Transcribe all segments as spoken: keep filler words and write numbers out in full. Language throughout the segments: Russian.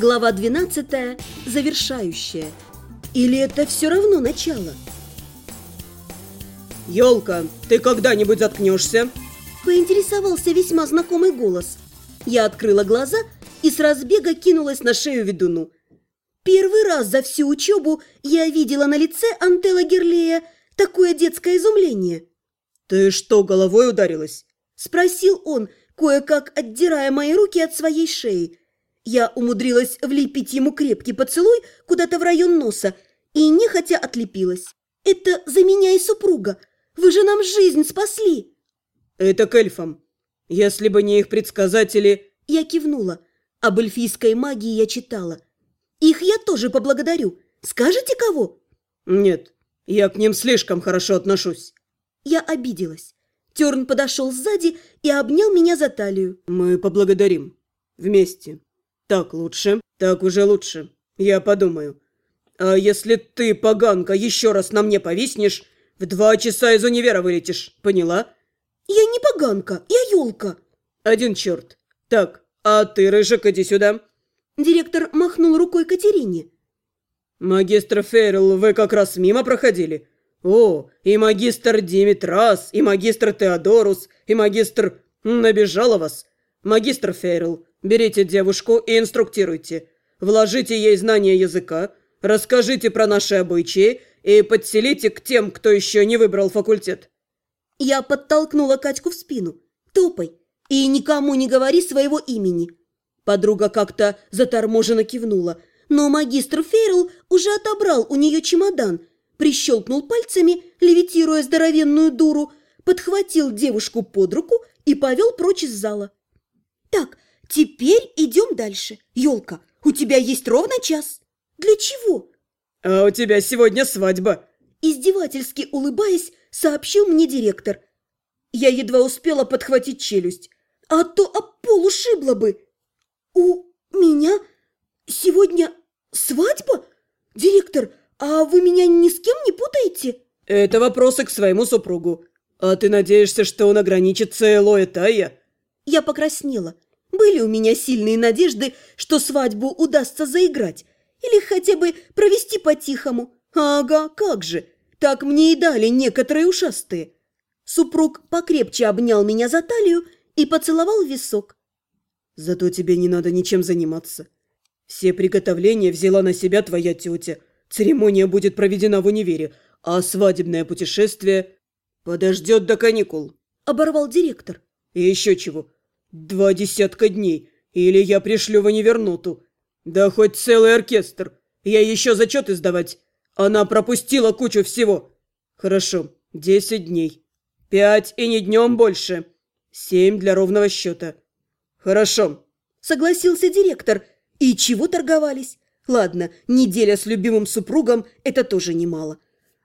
Глава двенадцатая. Завершающая. Или это все равно начало? «Ёлка, ты когда-нибудь заткнешься?» Поинтересовался весьма знакомый голос. Я открыла глаза и с разбега кинулась на шею ведуну. Первый раз за всю учебу я видела на лице Антелла Герлея такое детское изумление. «Ты что, головой ударилась?» – спросил он, кое-как отдирая мои руки от своей шеи. Я умудрилась влепить ему крепкий поцелуй куда-то в район носа и нехотя отлепилась. «Это за меня и супруга! Вы же нам жизнь спасли!» «Это к эльфам. Если бы не их предсказатели...» Я кивнула. Об эльфийской магии я читала. «Их я тоже поблагодарю. Скажете, кого?» «Нет, я к ним слишком хорошо отношусь». Я обиделась. Терн подошел сзади и обнял меня за талию. «Мы поблагодарим. Вместе. Так лучше, так уже лучше. Я подумаю. А если ты, поганка, еще раз на мне повиснешь, в два часа из универа вылетишь, поняла?» «Я не поганка, я елка». «Один черт. Так, а ты, Рыжик, иди сюда». Директор махнул рукой Катерине. «Магистр Фейрл, вы как раз мимо проходили? О, и магистр Димитрас, и магистр Теодорус, и магистр... Набежала вас. Магистр Фейрл, берите девушку и инструктируйте. Вложите ей знания языка, расскажите про наши обычаи и подселите к тем, кто еще не выбрал факультет». Я подтолкнула Катьку в спину. «Топай и никому не говори своего имени». Подруга как-то заторможенно кивнула, но магистр Фейрл уже отобрал у нее чемодан, прищелкнул пальцами, левитируя здоровенную дуру, подхватил девушку под руку и повел прочь из зала. «Так, теперь идем дальше. Елка, у тебя есть ровно час». «Для чего?» «А у тебя сегодня свадьба», – издевательски улыбаясь, сообщил мне директор. Я едва успела подхватить челюсть, а то об пол ушибла бы. «У меня сегодня свадьба? Директор, а вы меня ни с кем не путаете?» «Это вопросы к своему супругу. А ты надеешься, что он ограничится Элой Тайя?» Я покраснела. Были у меня сильные надежды, что свадьбу удастся заиграть или хотя бы провести по-тихому. Ага, как же. Так мне и дали некоторые ушастые. Супруг покрепче обнял меня за талию и поцеловал в висок. «Зато тебе не надо ничем заниматься. Все приготовления взяла на себя твоя тетя. Церемония будет проведена в универе, а свадебное путешествие подождет до каникул», – оборвал директор. «И еще чего. Два десятка дней, или я пришлю в универноту. Да хоть целый оркестр. Я еще зачеты сдавать. Она пропустила кучу всего. Хорошо, десять дней. Пять и не днем больше. Семь для ровного счета. Хорошо», – согласился директор. И чего торговались? Ладно, неделя с любимым супругом – это тоже немало.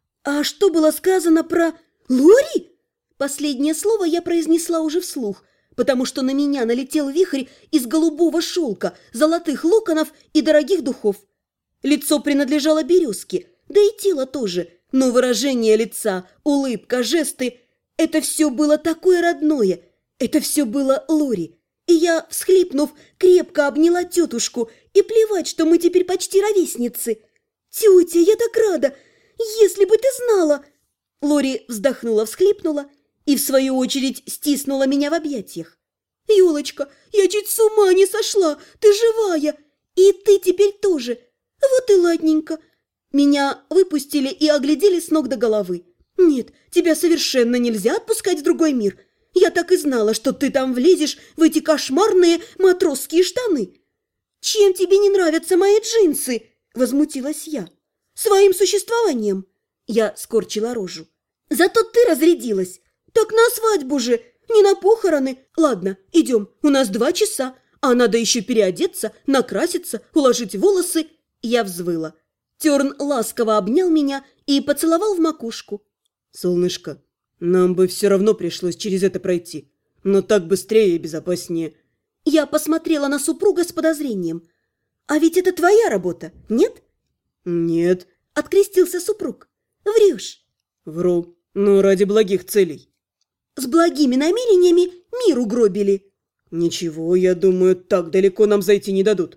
А что было сказано про Лори? Последнее слово я произнесла уже вслух, потому что на меня налетел вихрь из голубого шелка, золотых локонов и дорогих духов. Лицо принадлежало березке, да и тело тоже, но выражение лица, улыбка, жесты – это все было такое родное, это все было Лори. И я, всхлипнув, крепко обняла тетушку, и плевать, что мы теперь почти ровесницы. «Тетя, я так рада! Если бы ты знала!» Лори вздохнула, всхлипнула и, в свою очередь, стиснула меня в объятиях. «Елочка, я чуть с ума не сошла! Ты живая! И ты теперь тоже! Вот и ладненько!» Меня выпустили и оглядели с ног до головы. «Нет, тебя совершенно нельзя отпускать в другой мир. Я так и знала, что ты там влезешь в эти кошмарные матросские штаны». «Чем тебе не нравятся мои джинсы?» – возмутилась я. «Своим существованием». Я скорчила рожу. «Зато ты разрядилась. Так на свадьбу же, не на похороны. Ладно, идем, у нас два часа, а надо еще переодеться, накраситься, уложить волосы». Я взвыла. Терн ласково обнял меня и поцеловал в макушку. «Солнышко, нам бы все равно пришлось через это пройти, но так быстрее и безопаснее». Я посмотрела на супруга с подозрением. «А ведь это твоя работа, нет?» «Нет», – открестился супруг. «Врешь». «Вру, но ради благих целей». «С благими намерениями мир угробили». «Ничего, я думаю, так далеко нам зайти не дадут».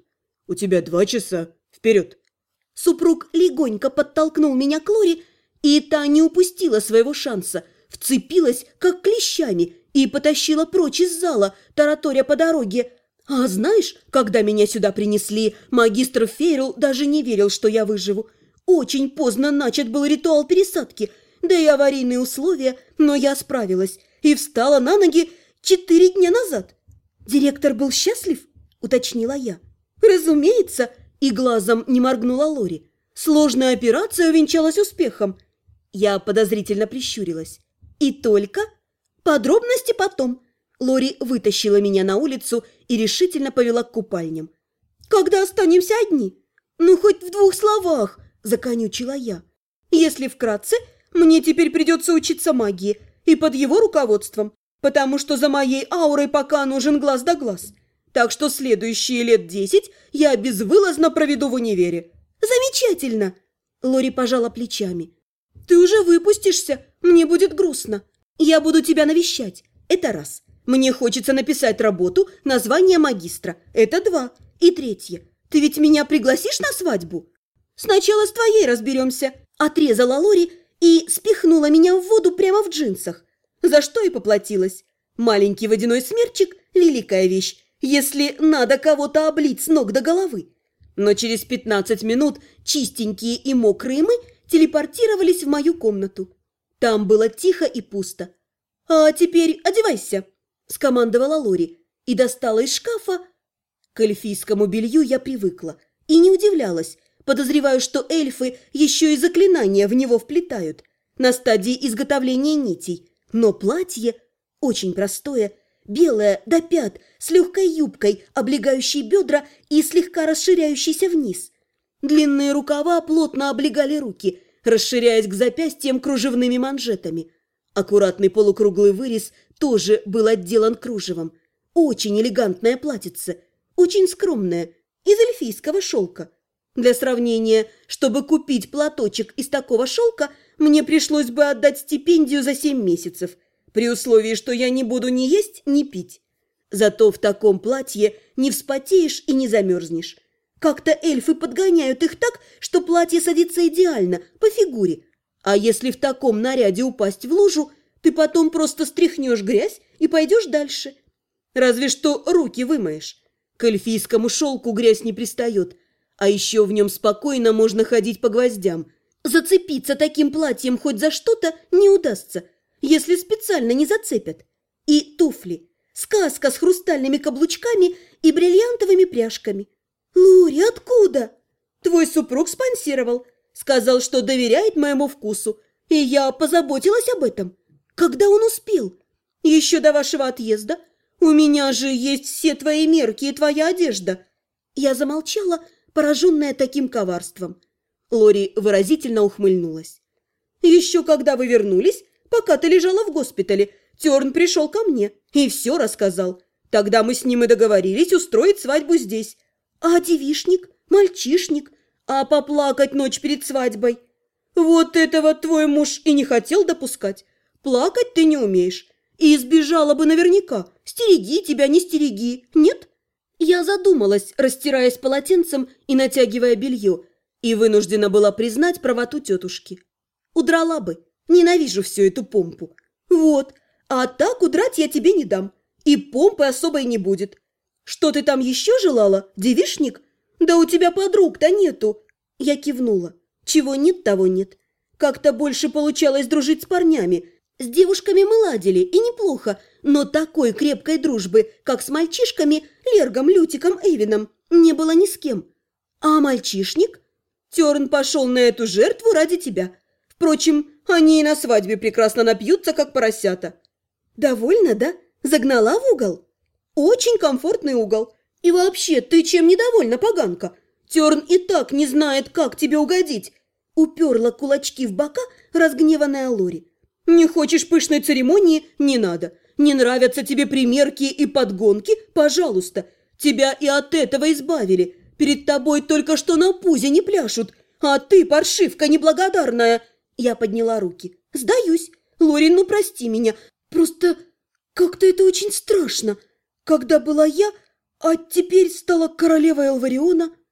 У тебя два часа. Вперед!» Супруг легонько подтолкнул меня к Лори, и та не упустила своего шанса, вцепилась, как клещами, и потащила прочь из зала, тараторя по дороге. А знаешь, когда меня сюда принесли, магистр Фейрл даже не верил, что я выживу. Очень поздно начат был ритуал пересадки, да и аварийные условия, но я справилась и встала на ноги четыре дня назад. Директор был счастлив, уточнила я. Разумеется, и глазом не моргнула Лори. Сложная операция увенчалась успехом. Я подозрительно прищурилась. И только... Подробности потом. Лори вытащила меня на улицу и решительно повела к купальням. «Когда останемся одни?» «Ну, хоть в двух словах», – законючила я. «Если вкратце, мне теперь придется учиться магии, и под его руководством, потому что за моей аурой пока нужен глаз да глаз. Так что следующие лет десять я безвылазно проведу в универе». «Замечательно!» – Лори пожала плечами. «Ты уже выпустишься, мне будет грустно. Я буду тебя навещать. Это раз. Мне хочется написать работу на звание магистра. Это два. И третье. Ты ведь меня пригласишь на свадьбу?» «Сначала с твоей разберемся», – отрезала Лори и спихнула меня в воду прямо в джинсах. За что и поплатилась. Маленький водяной смерчик – великая вещь, если надо кого-то облить с ног до головы. Но через пятнадцать минут чистенькие и мокрые мы телепортировались в мою комнату. Там было тихо и пусто. «А теперь одевайся», – скомандовала Лори и достала из шкафа. К эльфийскому белью я привыкла и не удивлялась. Подозреваю, что эльфы еще и заклинания в него вплетают на стадии изготовления нитей. Но платье очень простое, белое до пят, с легкой юбкой, облегающей бедра и слегка расширяющейся вниз. Длинные рукава плотно облегали руки, расширяясь к запястьям кружевными манжетами. Аккуратный полукруглый вырез тоже был отделан кружевом. Очень элегантное платьице, очень скромное, из эльфийского шелка. Для сравнения, чтобы купить платочек из такого шелка, мне пришлось бы отдать стипендию за семь месяцев, при условии, что я не буду ни есть, ни пить. Зато в таком платье не вспотеешь и не замерзнешь. Как-то эльфы подгоняют их так, что платье садится идеально, по фигуре. А если в таком наряде упасть в лужу, ты потом просто стряхнешь грязь и пойдешь дальше. Разве что руки вымоешь. К эльфийскому шелку грязь не пристает. А еще в нем спокойно можно ходить по гвоздям. Зацепиться таким платьем хоть за что-то не удастся, если специально не зацепят. И туфли. Сказка с хрустальными каблучками и бриллиантовыми пряжками. «Лори, откуда?» «Твой супруг спонсировал. Сказал, что доверяет моему вкусу. И я позаботилась об этом. Когда он успел? Еще до вашего отъезда. У меня же есть все твои мерки и твоя одежда». Я замолчала, пораженная таким коварством. Лори выразительно ухмыльнулась. «Еще когда вы вернулись, пока ты лежала в госпитале, Терн пришел ко мне и все рассказал. Тогда мы с ним и договорились устроить свадьбу здесь. А девишник, мальчишник, а поплакать ночь перед свадьбой? Вот этого твой муж и не хотел допускать. Плакать ты не умеешь. И сбежала бы наверняка. Стереги тебя, не стереги, нет?» Я задумалась, растираясь полотенцем и натягивая белье, и вынуждена была признать правоту тетушки. Удрала бы. Ненавижу всю эту помпу. Вот, а так удрать я тебе не дам. И помпы особой не будет. Что ты там еще желала, девишник? Да у тебя подруг-то нету. Я кивнула. Чего нет, того нет. Как-то больше получалось дружить с парнями. С девушками мы ладили, и неплохо, но такой крепкой дружбы, как с мальчишками, Лергом, Лютиком, Эйвином, не было ни с кем. А мальчишник? Терн пошел на эту жертву ради тебя. Впрочем, они и на свадьбе прекрасно напьются, как поросята. Довольно, да? Загнала в угол? Очень комфортный угол. И вообще, ты чем недовольна, поганка? Терн и так не знает, как тебе угодить. Уперла кулачки в бока разгневанная Лори. Не хочешь пышной церемонии? Не надо. Не нравятся тебе примерки и подгонки? Пожалуйста. Тебя и от этого избавили. Перед тобой только что на пузе не пляшут. А ты, паршивка неблагодарная. Я подняла руки. Сдаюсь. Лори, ну прости меня. Просто как-то это очень страшно. Когда была я, а теперь стала королевой Элвариона.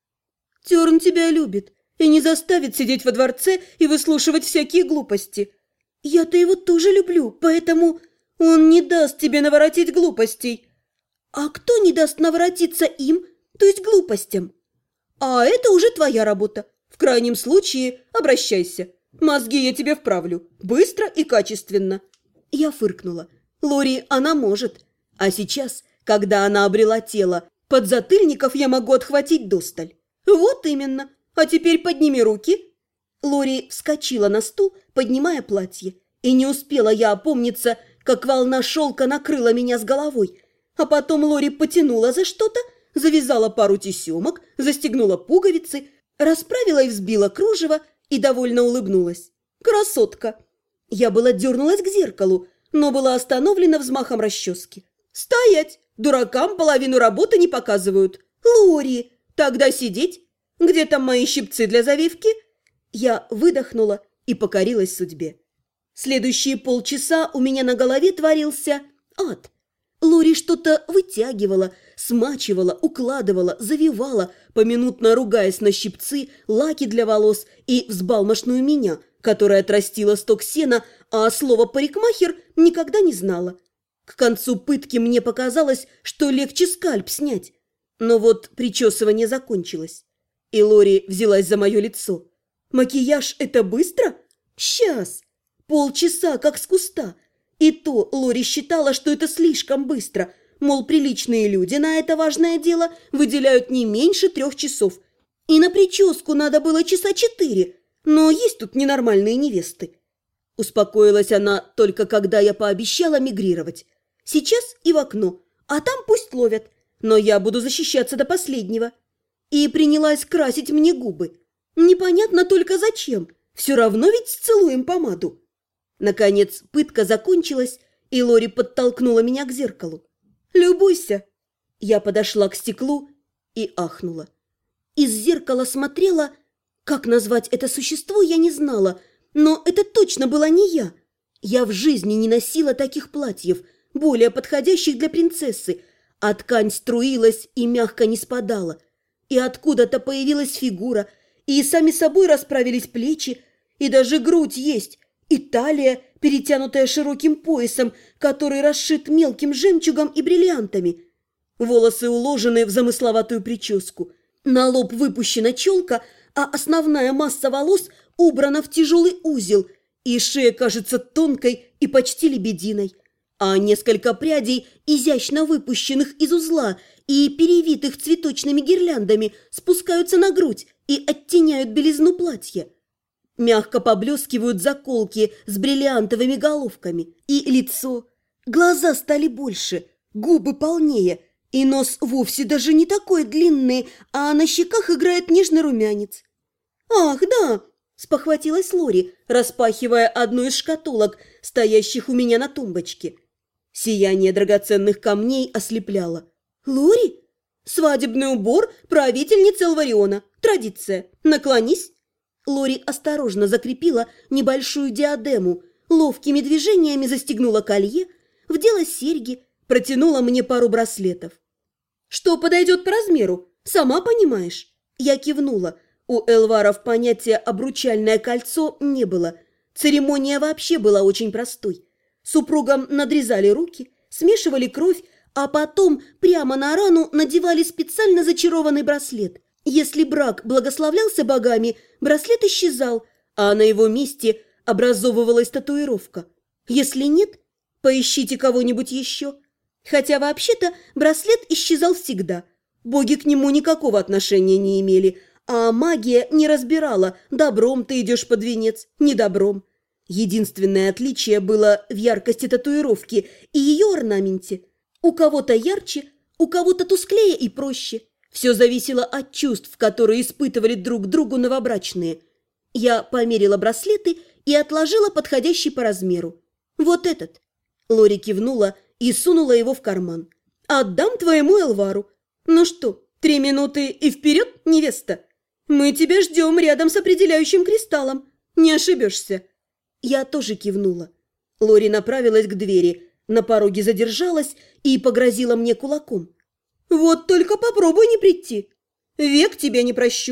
Терн тебя любит и не заставит сидеть во дворце и выслушивать всякие глупости. Я-то его тоже люблю, поэтому он не даст тебе наворотить глупостей. А кто не даст наворотиться им, то есть глупостям? А это уже твоя работа. В крайнем случае обращайся. Мозги я тебе вправлю. Быстро и качественно. Я фыркнула. Лори, она может. А сейчас, когда она обрела тело, подзатыльников я могу отхватить досталь. Вот именно. А теперь подними руки. Лори вскочила на стул, поднимая платье. И не успела я опомниться, как волна шелка накрыла меня с головой. А потом Лори потянула за что-то, завязала пару тесемок, застегнула пуговицы, расправила и взбила кружево и довольно улыбнулась. «Красотка!» Я была дернулась к зеркалу, но была остановлена взмахом расчески. «Стоять! Дуракам половину работы не показывают!» «Лори! Тогда сидеть! Где там мои щипцы для завивки?» Я выдохнула и покорилась судьбе. Следующие полчаса у меня на голове творился ад. Лори что-то вытягивала, смачивала, укладывала, завивала, поминутно ругаясь на щипцы, лаки для волос и взбалмошную меня, которая отрастила сток сена, а слово «парикмахер» никогда не знала. К концу пытки мне показалось, что легче скальп снять. Но вот причесывание закончилось, и Лори взялась за мое лицо. «Макияж – это быстро? Сейчас! Полчаса, как с куста!» И то Лори считала, что это слишком быстро, мол, приличные люди на это важное дело выделяют не меньше трех часов. И на прическу надо было часа четыре, но есть тут ненормальные невесты. Успокоилась она только когда я пообещала мигрировать. Сейчас и в окно, а там пусть ловят, но я буду защищаться до последнего. И принялась красить мне губы. Непонятно только зачем, все равно ведь сцелуем помаду. Наконец пытка закончилась, и Лори подтолкнула меня к зеркалу. «Любуйся!» Я подошла к стеклу и ахнула. Из зеркала смотрела... Как назвать это существо, я не знала, но это точно была не я. Я в жизни не носила таких платьев, более подходящих для принцессы, а ткань струилась и мягко не спадала. И откуда-то появилась фигура, и сами собой расправились плечи, и даже грудь есть, и талия, перетянутая широким поясом, который расшит мелким жемчугом и бриллиантами. Волосы уложены в замысловатую прическу. На лоб выпущена челка, а основная масса волос убрана в тяжелый узел, и шея кажется тонкой и почти лебединой. А несколько прядей, изящно выпущенных из узла и перевитых цветочными гирляндами, спускаются на грудь и оттеняют белизну платья. Мягко поблескивают заколки с бриллиантовыми головками. И лицо. Глаза стали больше, губы полнее, и нос вовсе даже не такой длинный, а на щеках играет нежный румянец. «Ах, да!» – спохватилась Лори, распахивая одну из шкатулок, стоящих у меня на тумбочке. Сияние драгоценных камней ослепляло. «Лори? Свадебный убор правительницы Элвариона. Традиция. Наклонись!» Лори осторожно закрепила небольшую диадему, ловкими движениями застегнула колье, вдела серьги, протянула мне пару браслетов. «Что подойдет по размеру? Сама понимаешь?» Я кивнула. У Элваров понятия «обручальное кольцо» не было. Церемония вообще была очень простой. Супругам надрезали руки, смешивали кровь, а потом прямо на рану надевали специально зачарованный браслет. Если брак благословлялся богами, браслет исчезал, а на его месте образовывалась татуировка. Если нет, поищите кого-нибудь еще. Хотя вообще-то браслет исчезал всегда. Боги к нему никакого отношения не имели, а магия не разбирала, добром ты идешь под венец, не добром. Единственное отличие было в яркости татуировки и ее орнаменте. У кого-то ярче, у кого-то тусклее и проще. Все зависело от чувств, которые испытывали друг другу новобрачные. Я померила браслеты и отложила подходящий по размеру. Вот этот. Лори кивнула и сунула его в карман. «Отдам твоему Элвару. Ну что, три минуты и вперед, невеста? Мы тебя ждем рядом с определяющим кристаллом. Не ошибешься». Я тоже кивнула. Лори направилась к двери, на пороге задержалась и погрозила мне кулаком. «Вот только попробуй не прийти. Век тебя не прощу.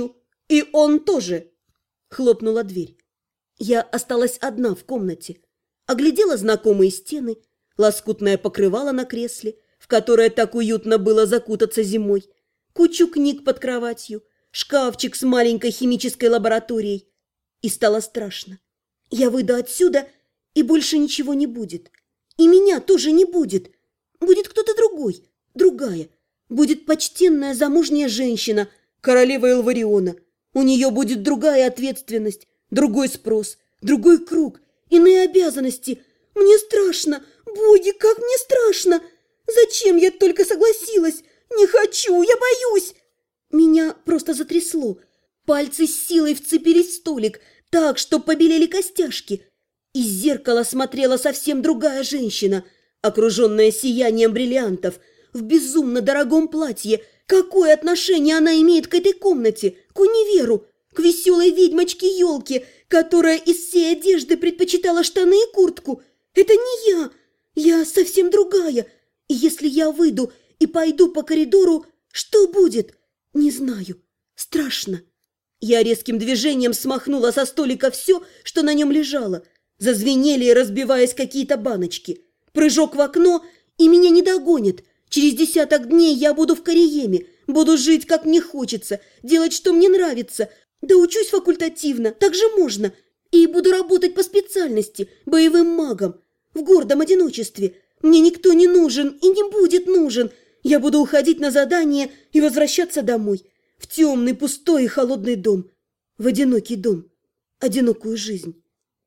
И он тоже!» Хлопнула дверь. Я осталась одна в комнате. Оглядела знакомые стены, лоскутное покрывало на кресле, в которое так уютно было закутаться зимой, кучу книг под кроватью, шкафчик с маленькой химической лабораторией. И стало страшно. Я выйду отсюда, и больше ничего не будет. И меня тоже не будет. Будет кто-то другой, другая. Будет почтенная замужняя женщина, королева Элвариона. У нее будет другая ответственность, другой спрос, другой круг, иные обязанности. Мне страшно, боги, как мне страшно! Зачем я только согласилась? Не хочу, я боюсь!» Меня просто затрясло. Пальцы с силой вцепились в столик, так, что побелели костяшки. Из зеркала смотрела совсем другая женщина, окруженная сиянием бриллиантов, в безумно дорогом платье. Какое отношение она имеет к этой комнате, к универу, к веселой ведьмочке-елке, которая из всей одежды предпочитала штаны и куртку? Это не я, я совсем другая. И если я выйду и пойду по коридору, что будет? Не знаю. Страшно. Я резким движением смахнула со столика все, что на нем лежало. Зазвенели, разбиваясь какие-то баночки. Прыжок в окно, и меня не догонят. Через десяток дней я буду в Кариеме, буду жить, как мне хочется, делать, что мне нравится. Да учусь факультативно, так же можно. И буду работать по специальности, боевым магом, в гордом одиночестве. Мне никто не нужен и не будет нужен. Я буду уходить на задание и возвращаться домой. В темный, пустой и холодный дом. В одинокий дом. Одинокую жизнь.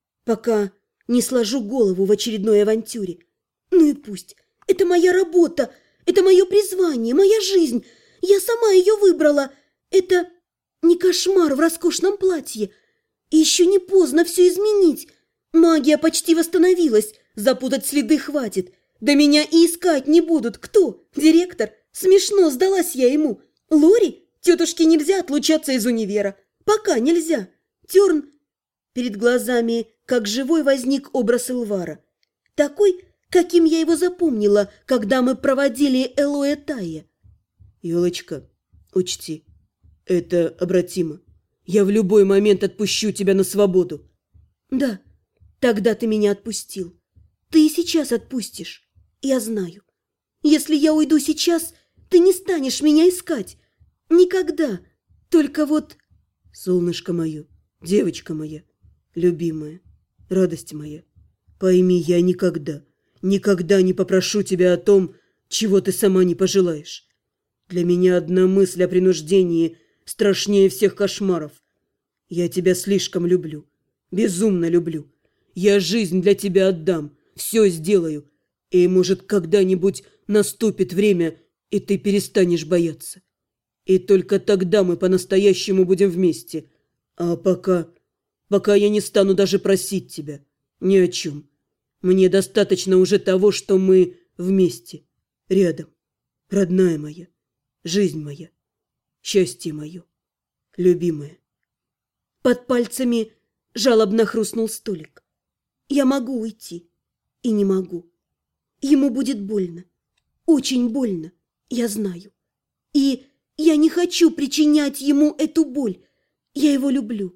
Пока не сложу голову в очередной авантюре. Ну и пусть. Это моя работа. Это мое призвание, моя жизнь. Я сама ее выбрала. Это не кошмар в роскошном платье. И еще не поздно все изменить. Магия почти восстановилась. Запутать следы хватит. Да меня и искать не будут. Кто? Директор? Смешно, сдалась я ему. Лори? Тетушке нельзя отлучаться из универа. Пока нельзя. Терн. Перед глазами, как живой, возник образ Элвара. Такой, каким я его запомнила, когда мы проводили Элоэ Тайя. «Елочка, учти, это обратимо. Я в любой момент отпущу тебя на свободу». «Да, тогда ты меня отпустил. Ты и сейчас отпустишь. Я знаю. Если я уйду сейчас, ты не станешь меня искать. Никогда. Только вот...» «Солнышко мое, девочка моя, любимая, радость моя, пойми, я никогда, никогда не попрошу тебя о том, чего ты сама не пожелаешь. Для меня одна мысль о принуждении страшнее всех кошмаров. Я тебя слишком люблю, безумно люблю. Я жизнь для тебя отдам, все сделаю, и, может, когда-нибудь наступит время, и ты перестанешь бояться. И только тогда мы по-настоящему будем вместе. А пока... пока я не стану даже просить тебя ни о чем. Мне достаточно уже того, что мы вместе, рядом. Родная моя, жизнь моя, счастье мое, любимая». Под пальцами жалобно хрустнул столик. Я могу уйти. И не могу. Ему будет больно. Очень больно, я знаю. И я не хочу причинять ему эту боль. Я его люблю.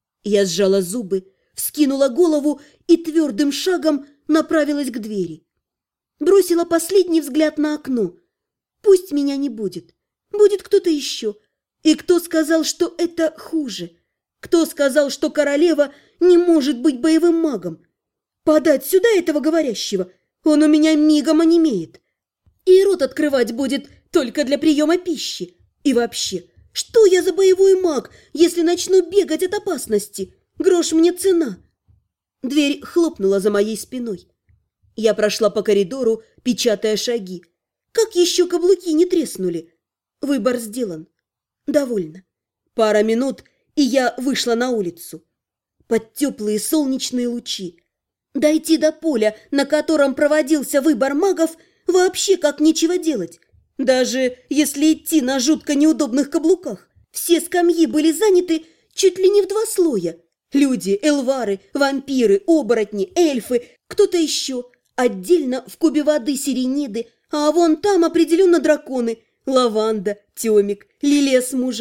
Я сжала зубы, вскинула голову и твердым шагом направилась к двери. Бросила последний взгляд на окно. Пусть меня не будет. Будет кто-то еще. И кто сказал, что это хуже? Кто сказал, что королева не может быть боевым магом? Подать сюда этого говорящего. Он у меня мигом онемеет. И рот открывать будет только для приема пищи. И вообще, что я за боевой маг, если начну бегать от опасности? Грош мне цена. Дверь хлопнула за моей спиной. Я прошла по коридору, печатая шаги. Как еще каблуки не треснули? Выбор сделан. Довольно. Пара минут, и я вышла на улицу. Под теплые солнечные лучи. Дойти до поля, на котором проводился выбор магов, вообще как нечего делать. Даже если идти на жутко неудобных каблуках. Все скамьи были заняты чуть ли не в два слоя. Люди, эльвары, вампиры, оборотни, эльфы, кто-то еще. Отдельно в кубе воды сирениды, а вон там определенно драконы. Лаванда, Темик, Лилия с мужем.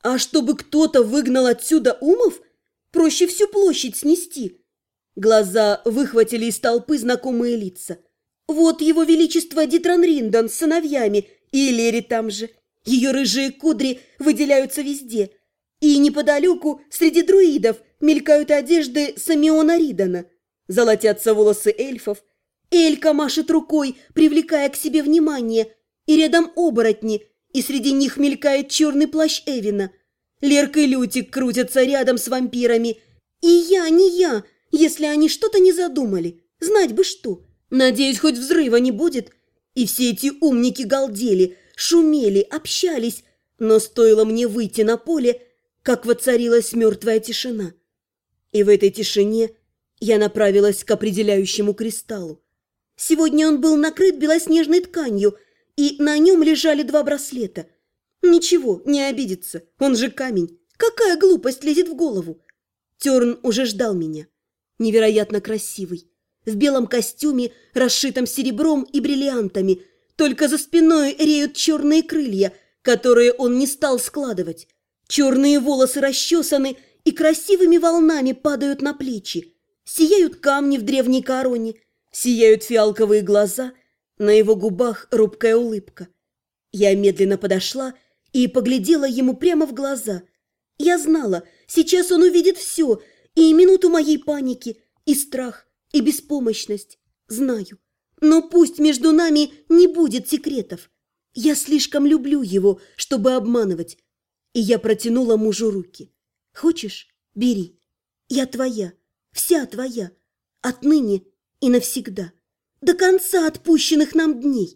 А чтобы кто-то выгнал отсюда умов, проще всю площадь снести. Глаза выхватили из толпы знакомые лица. Вот его величество Дитран Риндон с сыновьями, и Лери там же. Ее рыжие кудри выделяются везде. И неподалеку, среди друидов, мелькают одежды Самиона Ридона. Золотятся волосы эльфов. Элька машет рукой, привлекая к себе внимание. И рядом оборотни, и среди них мелькает черный плащ Эвина. Лерк и Лютик крутятся рядом с вампирами. И я, не я, если они что-то не задумали. Знать бы что. Надеюсь, хоть взрыва не будет. И все эти умники галдели, шумели, общались. Но стоило мне выйти на поле, как воцарилась мертвая тишина. И в этой тишине я направилась к определяющему кристаллу. Сегодня он был накрыт белоснежной тканью, и на нем лежали два браслета. Ничего, не обидится, он же камень. Какая глупость лезет в голову? Терн уже ждал меня. Невероятно красивый, в белом костюме, расшитом серебром и бриллиантами. Только за спиной реют черные крылья, которые он не стал складывать. Черные волосы расчесаны и красивыми волнами падают на плечи. Сияют камни в древней короне, сияют фиалковые глаза, на его губах робкая улыбка. Я медленно подошла и поглядела ему прямо в глаза. Я знала, сейчас он увидит все, и минуту моей паники, и страх, и беспомощность. Знаю. Но пусть между нами не будет секретов. Я слишком люблю его, чтобы обманывать. И я протянула мужу руки. Хочешь? Бери. Я твоя, вся твоя. Отныне и навсегда. До конца отпущенных нам дней.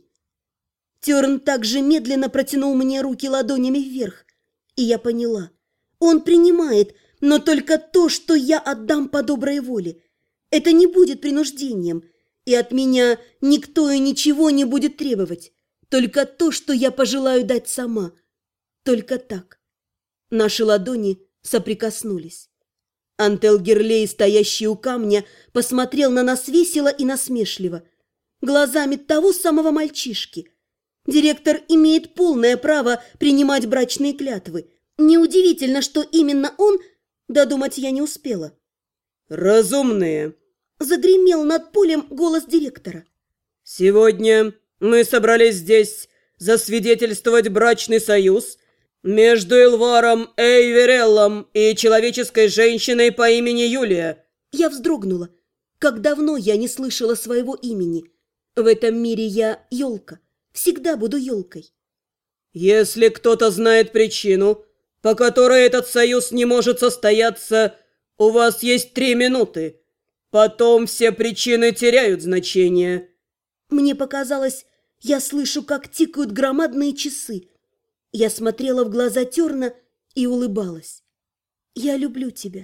Терн также медленно протянул мне руки ладонями вверх. И я поняла. Он принимает, но только то, что я отдам по доброй воле. Это не будет принуждением. И от меня никто и ничего не будет требовать. Только то, что я пожелаю дать сама. Только так. Наши ладони соприкоснулись. Антел Герлей, стоящий у камня, посмотрел на нас весело и насмешливо. Глазами того самого мальчишки. Директор имеет полное право принимать брачные клятвы. Неудивительно, что именно он, додумать я не успела. «Разумные!» — загремел над полем голос директора. «Сегодня мы собрались здесь засвидетельствовать брачный союз между Элваром Эйвереллом и человеческой женщиной по имени Юлия». Я вздрогнула. Как давно я не слышала своего имени. В этом мире я елка. Всегда буду елкой. «Если кто-то знает причину, по которой этот союз не может состояться, у вас есть три минуты. Потом все причины теряют значение». Мне показалось, я слышу, как тикают громадные часы. Я смотрела в глаза Терна и улыбалась. «Я люблю тебя».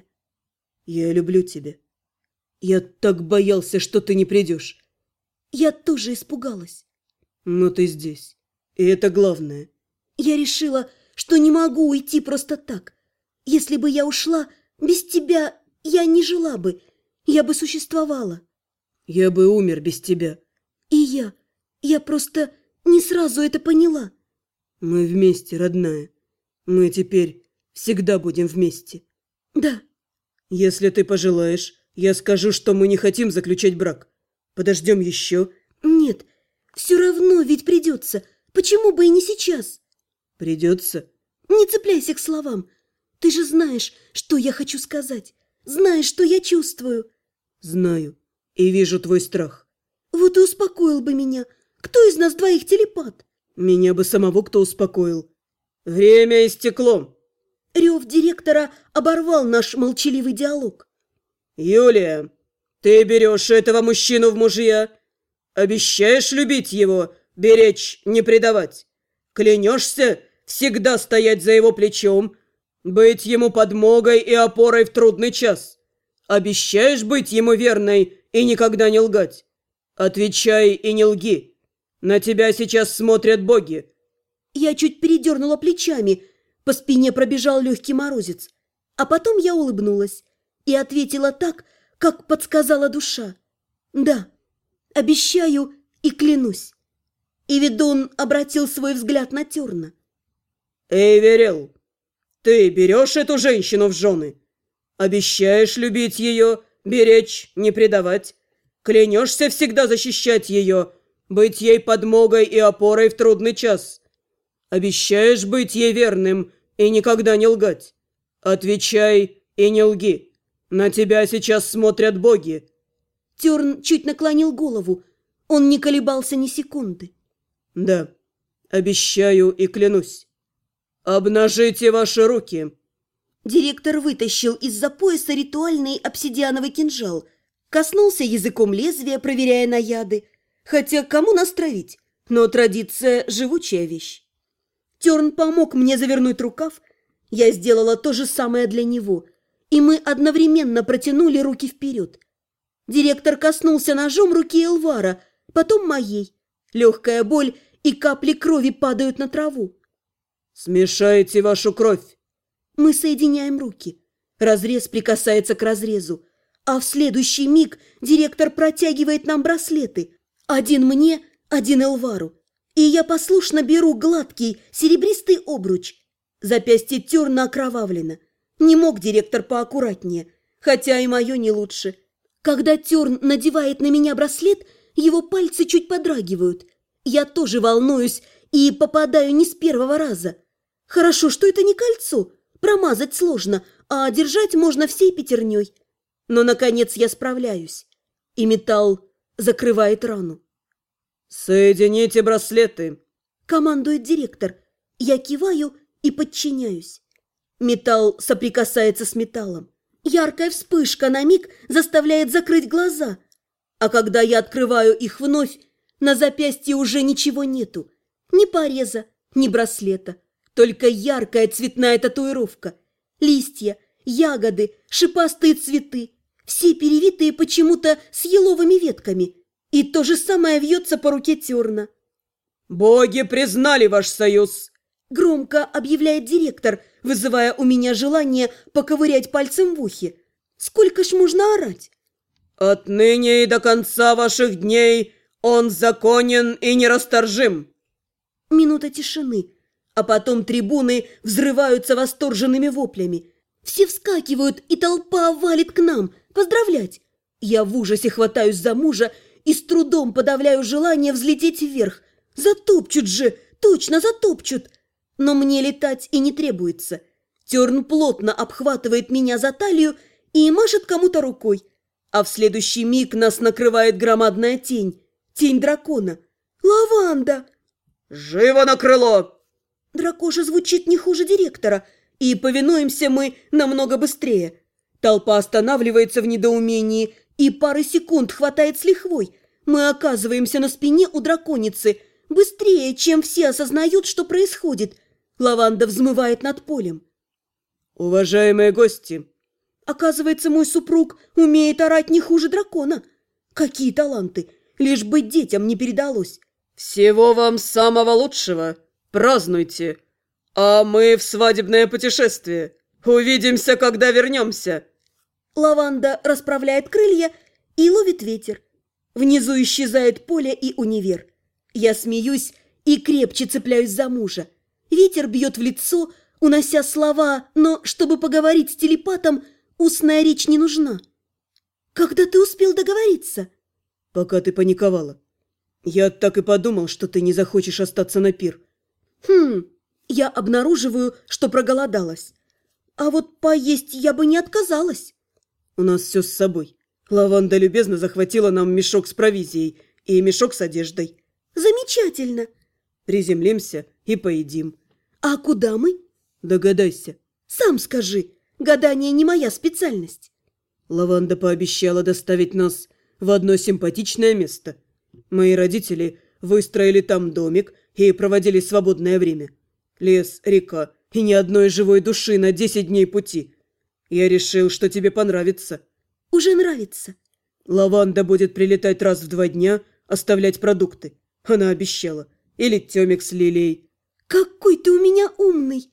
«Я люблю тебя. Я так боялся, что ты не придешь». Я тоже испугалась. «Но ты здесь, и это главное». Я решила, что не могу уйти просто так. Если бы я ушла, без тебя я не жила бы, я бы существовала. Я бы умер без тебя. И я, я просто не сразу это поняла. Мы вместе, родная. Мы теперь всегда будем вместе. Да. Если ты пожелаешь, я скажу, что мы не хотим заключать брак. Подождем еще. Нет, все равно ведь придется. Почему бы и не сейчас? Придется. Не цепляйся к словам. Ты же знаешь, что я хочу сказать. Знаешь, что я чувствую. Знаю. И вижу твой страх. Вот и успокоил бы меня. Кто из нас двоих телепат? Меня бы самого кто успокоил. Время истекло. Рев директора оборвал наш молчаливый диалог. Юлия, ты берешь этого мужчину в мужья? Обещаешь любить его, беречь, не предавать? Клянешься всегда стоять за его плечом, быть ему подмогой и опорой в трудный час? Обещаешь быть ему верной и никогда не лгать? Отвечай и не лги. На тебя сейчас смотрят боги. Я чуть передернула плечами, по спине пробежал легкий морозец. А потом я улыбнулась и ответила так, как подсказала душа. Да, обещаю и клянусь. И ведун обратил свой взгляд на Терна. Эйверел, Ты берешь эту женщину в жены? Обещаешь любить ее, беречь, не предавать? Клянешься всегда защищать ее, быть ей подмогой и опорой в трудный час? Обещаешь быть ей верным и никогда не лгать? Отвечай и не лги. На тебя сейчас смотрят боги». Терн чуть наклонил голову. Он не колебался ни секунды. «Да, обещаю и клянусь. Обнажите ваши руки». Директор вытащил из-за пояса ритуальный обсидиановый кинжал, коснулся языком лезвия, проверяя на яды. Хотя кому нас травить? Но традиция – живучая вещь. Терн помог мне завернуть рукав. Я сделала то же самое для него, и мы одновременно протянули руки вперед. Директор коснулся ножом руки Элвара, потом моей. Легкая боль и капли крови падают на траву. «Смешайте вашу кровь». Мы соединяем руки. Разрез прикасается к разрезу. А в следующий миг директор протягивает нам браслеты. Один мне, один Элвару. И я послушно беру гладкий серебристый обруч. Запястье Терна окровавлено. Не мог директор поаккуратнее, хотя и мое не лучше. Когда Терн надевает на меня браслет, его пальцы чуть подрагивают. Я тоже волнуюсь и попадаю не с первого раза. Хорошо, что это не кольцо. Промазать сложно, а держать можно всей пятерней. Но, наконец, я справляюсь. И металл закрывает рану. «Соедините браслеты», — командует директор. Я киваю и подчиняюсь. Металл соприкасается с металлом. Яркая вспышка на миг заставляет закрыть глаза. А когда я открываю их вновь, на запястье уже ничего нету. Ни пореза, ни браслета. Только яркая цветная татуировка. Листья, ягоды, шипастые цветы. Все перевитые почему-то с еловыми ветками. И то же самое вьется по руке Терна. «Боги признали ваш союз!» Громко объявляет директор, вызывая у меня желание поковырять пальцем в ухе. Сколько ж можно орать? «Отныне и до конца ваших дней он законен и нерасторжим!» Минута тишины, а потом трибуны взрываются восторженными воплями. Все вскакивают, и толпа валит к нам поздравлять. Я в ужасе хватаюсь за мужа и с трудом подавляю желание взлететь вверх. Затопчут же, точно затопчут. Но мне летать и не требуется. Терн плотно обхватывает меня за талию и машет кому-то рукой. А в следующий миг нас накрывает громадная тень. Тень дракона. Лаванда! «Живо на крыло!» Дракоша звучит не хуже директора, и повинуемся мы намного быстрее. Толпа останавливается в недоумении, и пары секунд хватает с лихвой. Мы оказываемся на спине у драконицы, быстрее, чем все осознают, что происходит. Лаванда взмывает над полем. «Уважаемые гости!» Оказывается, мой супруг умеет орать не хуже дракона. Какие таланты! Лишь бы детям не передалось. «Всего вам самого лучшего! Празднуйте! А мы в свадебное путешествие! Увидимся, когда вернемся!» Лаванда расправляет крылья и ловит ветер. Внизу исчезает поле и универ. Я смеюсь и крепче цепляюсь за мужа. Ветер бьет в лицо, унося слова, но чтобы поговорить с телепатом, устная речь не нужна. Когда ты успел договориться? Пока ты паниковала. Я так и подумал, что ты не захочешь остаться на пир. Хм, я обнаруживаю, что проголодалась. А вот поесть я бы не отказалась. У нас все с собой. Лаванда любезно захватила нам мешок с провизией и мешок с одеждой. Замечательно. Приземлимся и поедим. А куда мы? Догадайся. Сам скажи. Гадание не моя специальность. Лаванда пообещала доставить нас в одно симпатичное место. Мои родители выстроили там домик и проводили свободное время. Лес, река и ни одной живой души на десять дней пути. Я решил, что тебе понравится. Уже нравится. Лаванда будет прилетать раз в два дня, оставлять продукты. Она обещала. Или Тёмик с Лилией. Какой ты у меня умный.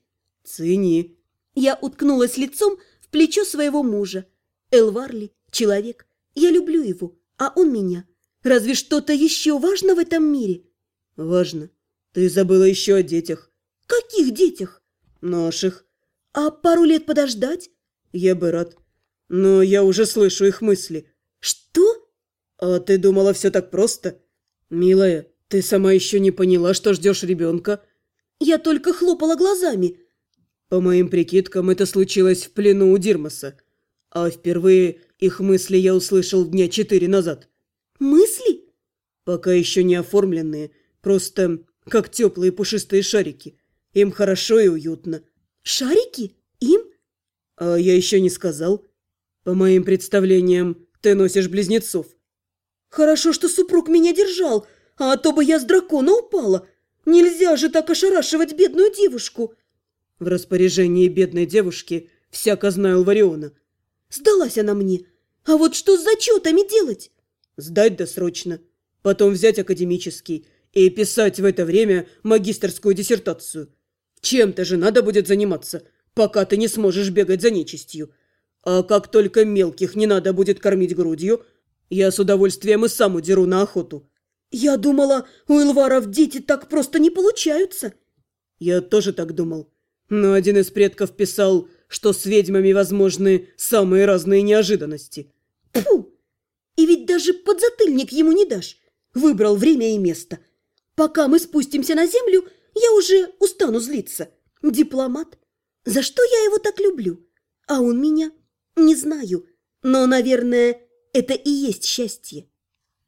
Цени. Я уткнулась лицом в плечо своего мужа. Элварли – человек. Я люблю его, а он меня. Разве что-то еще важно в этом мире? Важно. Ты забыла еще о детях. Каких детях? Наших. А пару лет подождать? Я бы рад. Но я уже слышу их мысли. Что? А ты думала, все так просто? Милая, ты сама еще не поняла, что ждешь ребенка? Я только хлопала глазами. По моим прикидкам, это случилось в плену у Дирмаса. А впервые их мысли я услышал дня четыре назад. Мысли? Пока еще не оформленные, просто как теплые пушистые шарики. Им хорошо и уютно. Шарики? Им? А я еще не сказал. По моим представлениям, ты носишь близнецов. Хорошо, что супруг меня держал, а то бы я с дракона упала. Нельзя же так ошарашивать бедную девушку. В распоряжении бедной девушки вся казна Элвариона. Сдалась она мне. А вот что с зачетами делать? Сдать досрочно. Потом взять академический и писать в это время магистерскую диссертацию. Чем-то же надо будет заниматься, пока ты не сможешь бегать за нечистью. А как только мелких не надо будет кормить грудью, я с удовольствием и сам удеру на охоту. Я думала, у Элваров дети так просто не получаются. Я тоже так думал. Но один из предков писал, что с ведьмами возможны самые разные неожиданности. Фу! И ведь даже подзатыльник ему не дашь. Выбрал время и место. Пока мы спустимся на землю, я уже устану злиться. Дипломат. За что я его так люблю? А он меня? Не знаю. Но, наверное, это и есть счастье.